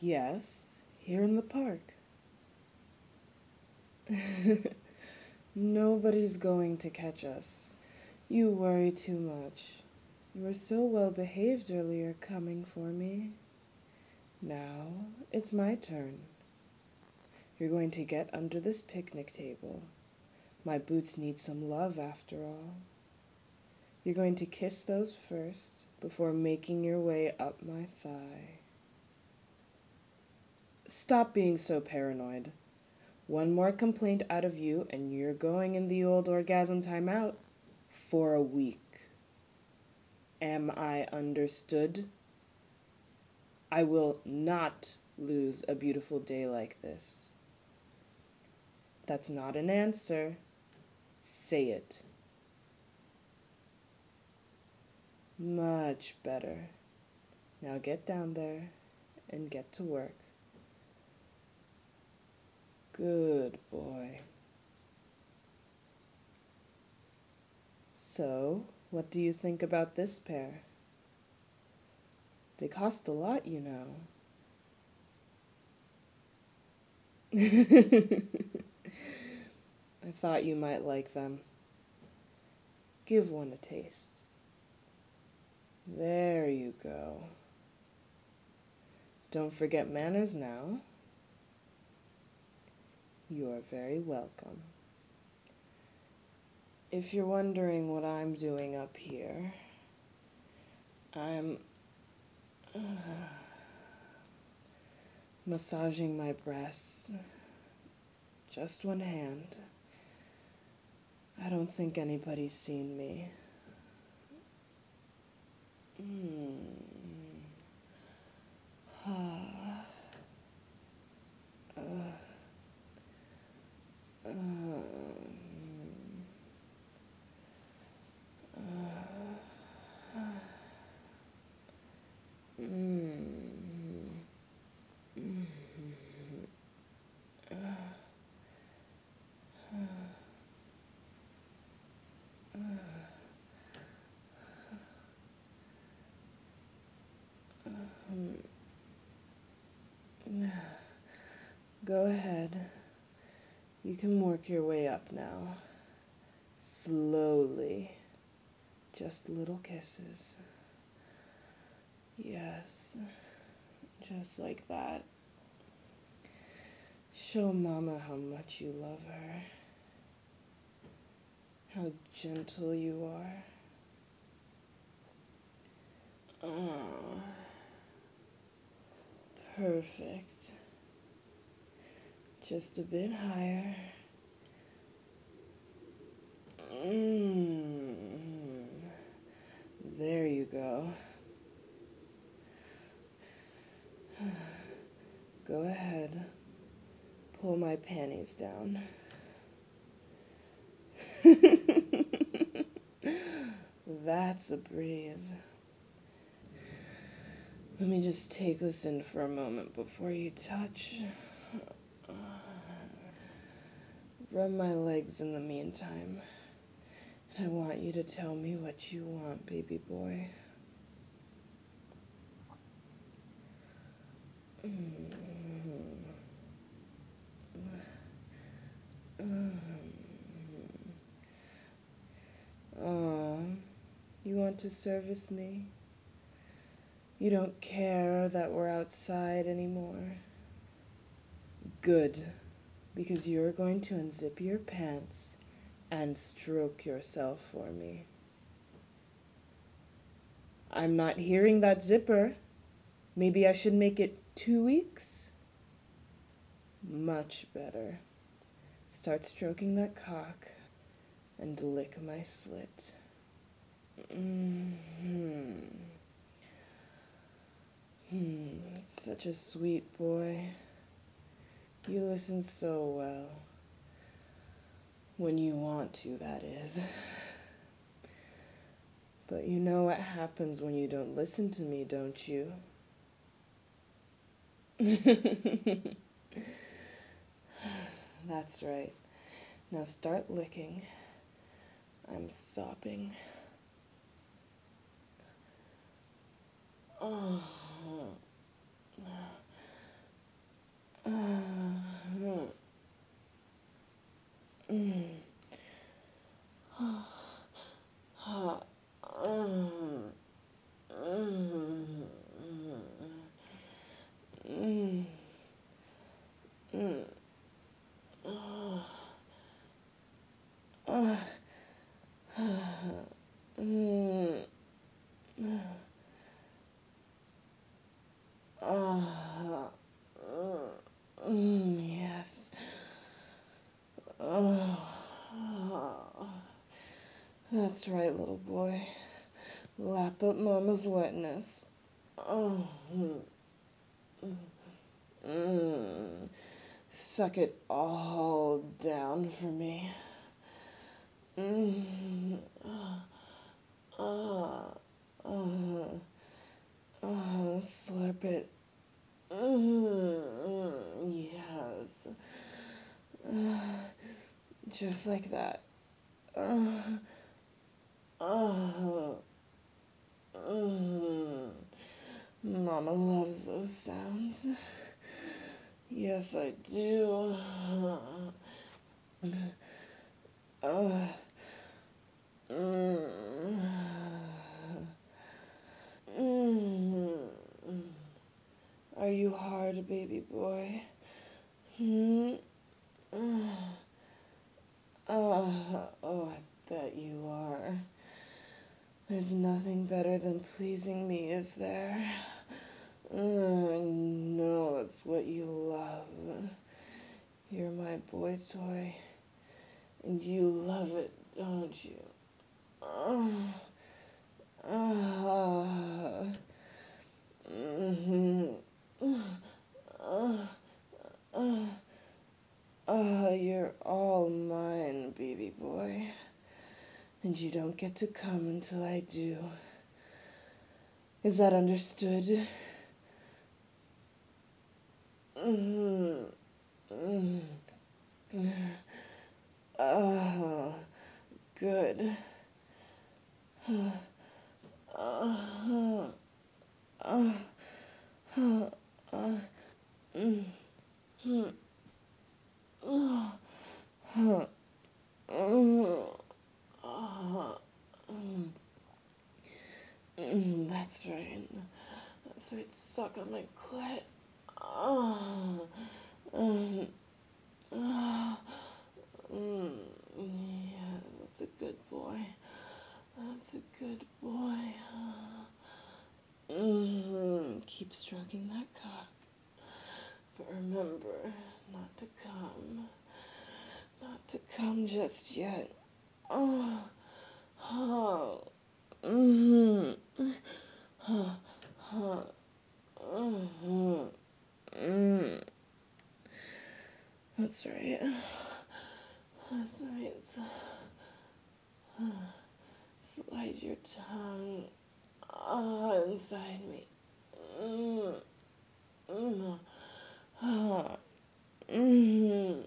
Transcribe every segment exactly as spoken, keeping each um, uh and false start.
Yes, here in the park. Nobody's going to catch us. You worry too much. You were so well behaved earlier coming for me. Now it's my turn. You're going to get under this picnic table. My boots need some love after all. You're going to kiss those first before making your way up my thigh. Stop being so paranoid. One more complaint out of you and you're going in the old orgasm timeout for a week. Am I understood? I will not lose a beautiful day like this. That's not an answer. Say it. Much better. Now get down there and get to work. Good boy. So, what do you think about this pair? They cost a lot, you know. I thought you might like them. Give one a taste. There you go. Don't forget manners now. You are very welcome. If you're wondering what I'm doing up here, I'm uh, massaging my breasts. Just one hand. I don't think anybody's seen me. Mm. Ah. Uh. Uh. Uh. Mm. Mm. Uh. Uh. Um. Go ahead. You can work your way up now. Slowly. Just little kisses. Yes. Just like that. Show Mama how much you love her. How gentle you are. Oh, perfect. Just a bit higher. Mm. There you go. Go ahead. Pull my panties down. That's a breeze. Let me just take this in for a moment before you touch. Rub my legs in the meantime. I want you to tell me what you want, baby boy. Oh, you want to service me? You don't care that we're outside anymore? Good, because you're going to unzip your pants and stroke yourself for me. I'm not hearing that zipper. Maybe I should make it two weeks? Much better. Start stroking that cock and lick my slit. Mm-hmm. Hmm, such a sweet boy. You listen so well. When you want to, that is. But you know what happens when you don't listen to me, don't you? That's right. Now start licking. I'm sopping. Oh. That's right, little boy. Lap up Mama's wetness. Oh, mm. Suck it all down for me. Mm. Uh, uh, uh, slurp it. Mm, yes. Uh, just like that. Uh, uh, mm. Mama loves those sounds. Yes, I do. Uh, mm, mm. Are you hard, baby boy? Hmm? Uh, oh, I bet you are. There's nothing better than pleasing me, is there? Uh, I know that's what you love. You're my boy toy, and you love it, don't you? Uh, uh, mm-hmm. uh, uh, uh, you're all mine, baby boy. And you don't get to come until I do. Is that understood? Mm-hmm. Mm-hmm. Oh, good. Uh, uh, uh, uh, uh, mm, mm, uh, uh, mm, uh, mm, mm, that's right. That's right. Suck on my clit. Oh, mm, oh, mm, yeah, that's a good boy. That's a good boy. Mm-hmm. Keep stroking that cock. But remember not to come. Not to come just yet. Oh, oh. Mm-hmm. Oh, oh. Mm-hmm. Mm. That's right. That's right. Slide your tongue oh, inside me. Mm. Mm. Oh. Mm.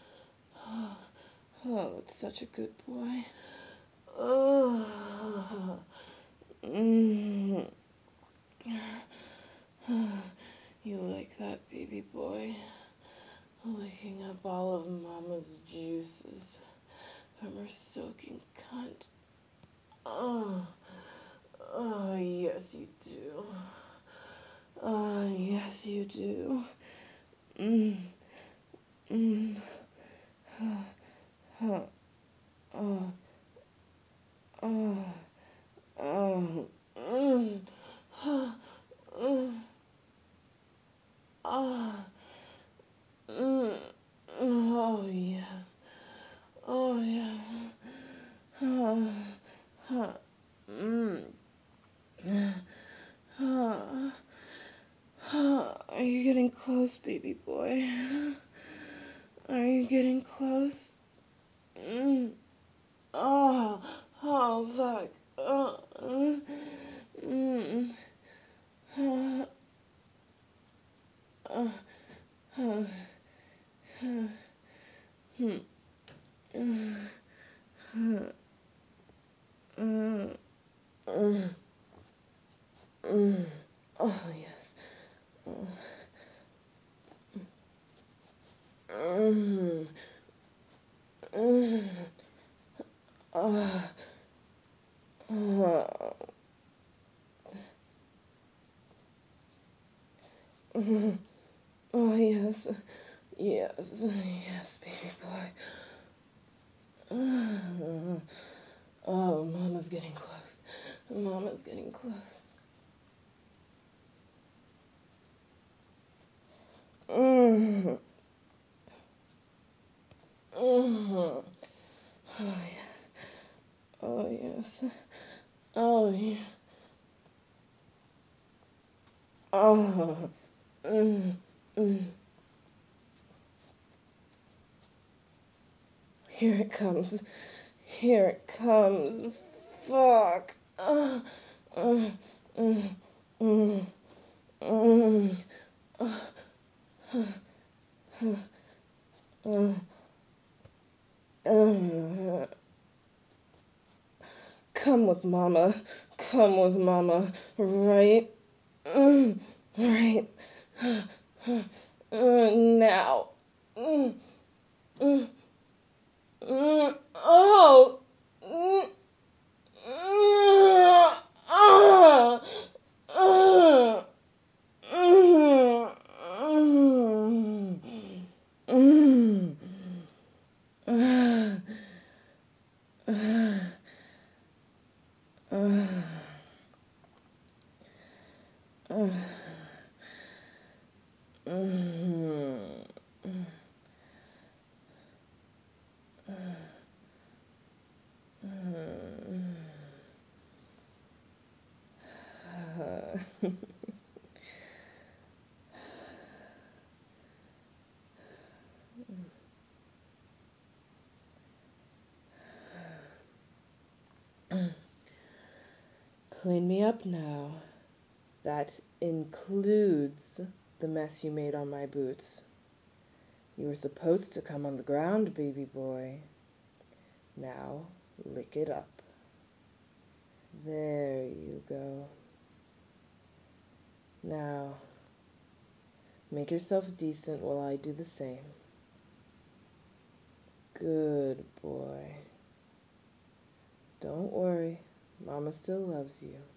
Oh, that's such a good boy. Oh. Mm. You like that, baby boy? Licking up all of Mama's juices from her soaking cunt. Oh, oh, yes you do. Oh, yes you do. Mm, mm, huh, huh, oh, oh, oh, mm, huh, mm, ah, mm, oh, yeah, oh, yeah, huh, huh, mm, huh, huh. Are you getting close, baby boy? Are you getting close? Mm. Oh, oh, fuck. Oh, uh, mm, uh, uh, uh, uh, hmm, uh, uh, uh, uh. Oh, yes. Uh, uh, uh, uh, uh, uh. Oh, yes. Yes. Yes, baby boy. Uh, oh, Mama's getting close. Mama's getting close. Uh, uh. Oh, yes. Oh, yes. Oh, mm, mm. Here it comes. Here it comes. Fuck. Uh, uh, mm, mm, mm, uh, uh, uh. Come with mama. Come with mama. Right? Mm, right. Uh, now. Mm, mm, mm, oh. Mm, mm, ah, ah, mm, mm, mm, ah, ah, ah, ah, mm, mm. Clean me up now. That includes the mess you made on my boots. You were supposed to come on the ground, baby boy. Now, lick it up. There you go. Now, make yourself decent while I do the same. Good boy. Don't worry, Mama still loves you.